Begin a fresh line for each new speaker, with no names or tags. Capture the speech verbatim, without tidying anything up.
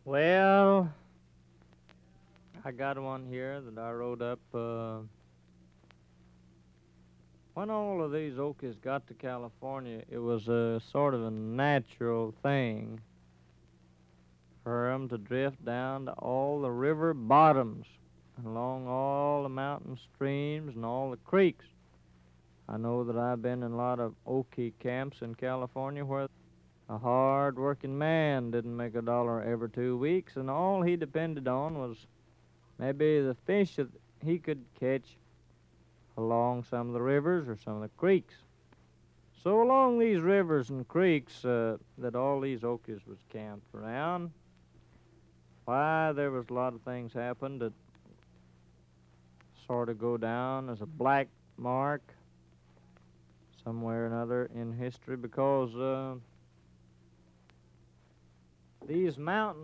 Well, I got one here that I wrote up. Uh, when all of these Okies got to California, it was a sort of a natural thing for 'em to drift down to all the river bottoms, along all the mountain streams and all the creeks. I know that I've been in a lot of Okie camps in California where a hard working man didn't make a dollar every two weeks, and all he depended on was maybe the fish that he could catch along some of the rivers or some of the creeks. So along these rivers and creeks uh, that all these Okies was camped around, why, there was a lot of things happened that sort of go down as a black mark somewhere or another in history because uh, these mountains